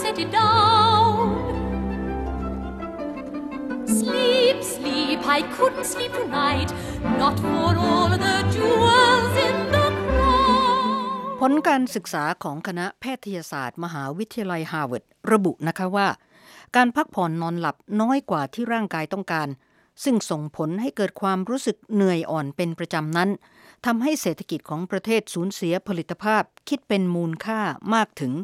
set it down. Sleep, sleep, I couldn't sleep tonight, not for all the jewels in the crown. ผลการศึกษาของคณะแพทยศาสตร์มหาวิทยาลัยฮาร์วาร์ดระบุนะคะว่าการพักผ่อนนอนหลับน้อยกว่าที่ร่างกายต้องการซึ่งส่งผลให้เกิดความรู้สึกเหนื่อยอ่อนเป็นประจำนั้นทำให้เศรษฐกิจของประเทศสูญเสียผลิตภาพคิดเป็นมูลค่ามากถึง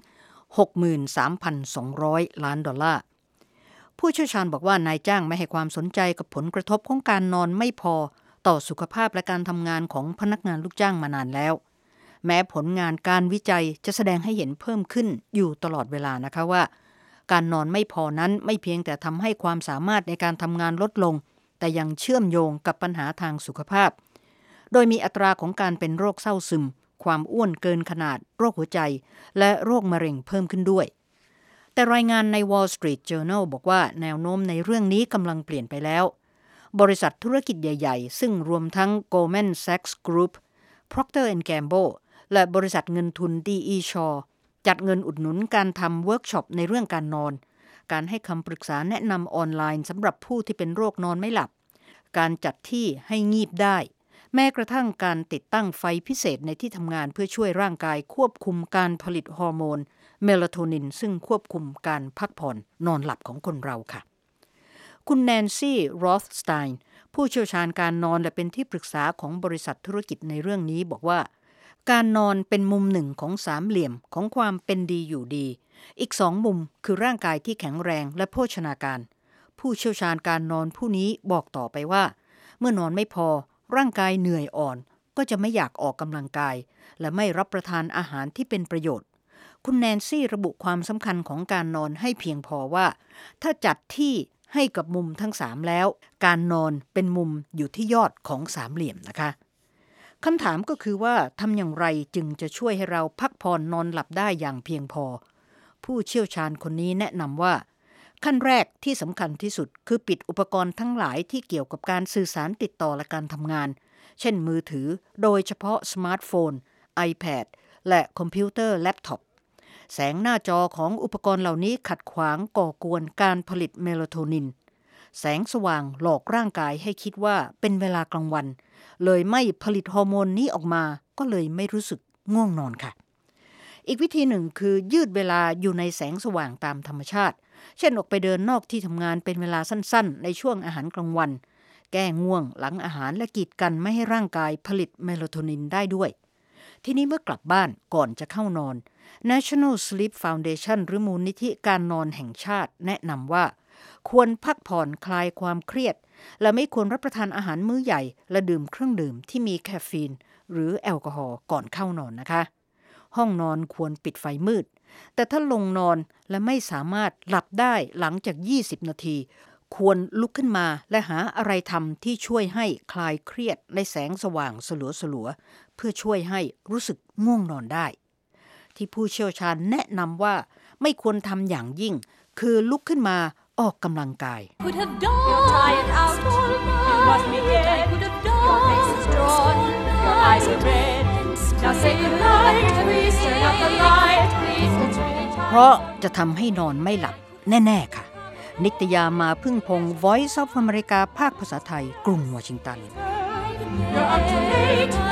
63,200 ล้านดอลลาร์ผู้เชี่ยวชาญบอกว่านายจ้างไม่ให้ความสนใจกับผลกระทบของการนอนไม่พอต่อสุขภาพและการทำงานของพนักงานลูกจ้างมานานแล้วแม้ผลงานการวิจัยจะแสดงให้เห็นเพิ่มขึ้นอยู่ตลอดเวลานะคะว่าการนอนไม่พอนั้นไม่เพียงแต่ทำให้ความสามารถในการทำงานลดลงแต่ยังเชื่อมโยงกับปัญหาทางสุขภาพโดยมีอัตราของการเป็นโรคเศร้าซึมความอ้วนเกินขนาดโรคหัวใจและโรคมะเร็งเพิ่มขึ้นด้วยแต่รายงานใน Wall Street Journal บอกว่าแนวโน้มในเรื่องนี้กำลังเปลี่ยนไปแล้วบริษัทธุรกิจใหญ่ๆซึ่งรวมทั้ง Goldman Sachs Group, Procter & Gamble และบริษัทเงินทุน D.E. Shaw จัดเงินอุดหนุนการทำเวิร์กช็อปในเรื่องการนอนการให้คำปรึกษาแนะนำออนไลน์สำหรับผู้ที่เป็นโรคนอนไม่หลับการจัดที่ให้งีบได้แม้กระทั่งการติดตั้งไฟพิเศษในที่ทำงานเพื่อช่วยร่างกายควบคุมการผลิตฮอร์โมนเมลาโทนินซึ่งควบคุมการพักผ่อนนอนหลับของคนเราค่ะคุณแนนซี่โรธสไตน์ผู้เชี่ยวชาญการนอนและเป็นที่ปรึกษาของบริษัทธุรกิจในเรื่องนี้บอกว่าการนอนเป็นมุมหนึ่งของสามเหลี่ยมของความเป็นดีอยู่ดีอีก2มุมคือร่างกายที่แข็งแรงและโภชนาการผู้เชี่ยวชาญการนอนผู้นี้บอกต่อไปว่าเมื่อนอนไม่พอร่างกายเหนื่อยอ่อนก็จะไม่อยากออกกำลังกายและไม่รับประทานอาหารที่เป็นประโยชน์คุณแนนซี่ระบุความสำคัญของการนอนให้เพียงพอว่าถ้าจัดที่ให้กับมุมทั้ง3แล้วการนอนเป็นมุมอยู่ที่ยอดของสามเหลี่ยมนะคะคำถามก็คือว่าทำอย่างไรจึงจะช่วยให้เราพักผ่อนนอนหลับได้อย่างเพียงพอผู้เชี่ยวชาญคนนี้แนะนำว่าขั้นแรกที่สำคัญที่สุดคือปิดอุปกรณ์ทั้งหลายที่เกี่ยวกับการสื่อสารติดต่อและการทำงานเช่นมือถือโดยเฉพาะสมาร์ทโฟน iPad และคอมพิวเตอร์แล็ปท็อปแสงหน้าจอของอุปกรณ์เหล่านี้ขัดขวางก่อกวนการผลิตเมลาโทนินแสงสว่างหลอกร่างกายให้คิดว่าเป็นเวลากลางวันเลยไม่ผลิตฮอร์โมนนี้ออกมาก็เลยไม่รู้สึกง่วงนอนค่ะอีกวิธีหนึ่งคือยืดเวลาอยู่ในแสงสว่างตามธรรมชาติเช่นออกไปเดินนอกที่ทำงานเป็นเวลาสั้นๆในช่วงอาหารกลางวันแก้ง่วงหลังอาหารและกีดกันไม่ให้ร่างกายผลิตเมลาโทนินได้ด้วยทีนี้เมื่อกลับบ้านก่อนจะเข้านอน National Sleep Foundation หรือมูลนิธิการนอนแห่งชาติแนะนำว่าควรพักผ่อนคลายความเครียดและไม่ควรรับประทานอาหารมื้อใหญ่และดื่มเครื่องดื่มที่มีแคฟฟีนหรือแอลกอฮอล์ก่อนเข้านอนนะคะห้องนอนควรปิดไฟมืดแต่ถ้าลงนอนและไม่สามารถหลับได้หลังจาก20นาทีควรลุกขึ้นมาและหาอะไรทำที่ช่วยให้คลายเครียดในแสงสว่างสลัวๆเพื่อช่วยให้รู้สึกง่วงนอนได้ที่ผู้เชี่ยวชาญแนะนำว่าไม่ควรทำอย่างยิ่งคือลุกขึ้นมาออกกำลังกาย Could have died out. You must be dead. Could have died. Your face is drawn. Your eyes are red. Now say goodnight. Please turn out the light. Please it's really time. เพราะจะทำให้นอนไม่หลับแน่ๆค่ะนิตยามาพึ่งพง Voice of America ภาคภาษาไทยกรุงวอชิงตัน You're up too late.